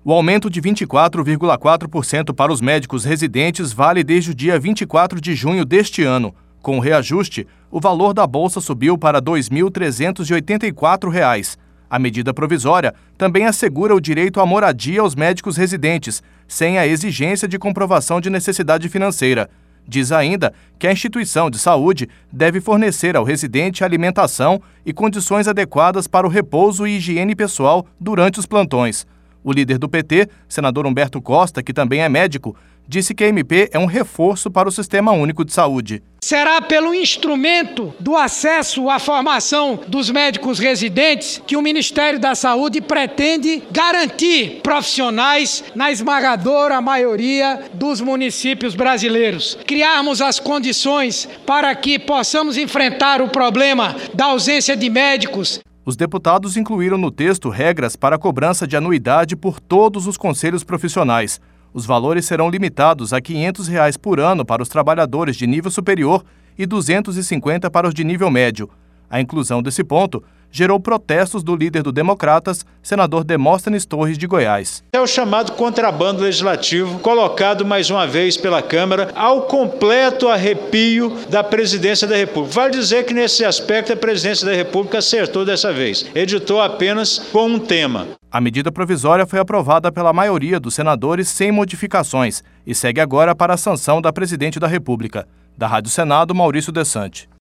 O aumento de 24,4% para os médicos residentes vale desde o dia 24 de junho deste ano. Com o reajuste, o valor da bolsa subiu para R$ 2.384. A medida provisória também assegura o direito à moradia aos médicos residentes, sem a exigência de comprovação de necessidade financeira. Diz ainda que a instituição de saúde deve fornecer ao residente alimentação e condições adequadas para o repouso e higiene pessoal durante os plantões. O líder do PT, senador Humberto Costa, que também é médico, disse que a MP é um reforço para o Sistema Único de Saúde. Será pelo instrumento do acesso à formação dos médicos residentes que o Ministério da Saúde pretende garantir profissionais na esmagadora maioria dos municípios brasileiros. Criarmos as condições para que possamos enfrentar o problema da ausência de médicos. Os deputados incluíram no texto regras para a cobrança de anuidade por todos os conselhos profissionais. Os valores serão limitados a R$ 500 por ano para os trabalhadores de nível superior e R$ 250 para os de nível médio. A inclusão desse ponto gerou protestos do líder do Democratas, senador Demóstenes Torres de Goiás. É o chamado contrabando legislativo, colocado mais uma vez pela Câmara, ao completo arrepio da Presidência da República. Vale dizer que nesse aspecto a Presidência da República acertou dessa vez, editou apenas com um tema. A medida provisória foi aprovada pela maioria dos senadores sem modificações e segue agora para a sanção da Presidente da República. Da Rádio Senado, Maurício Desante.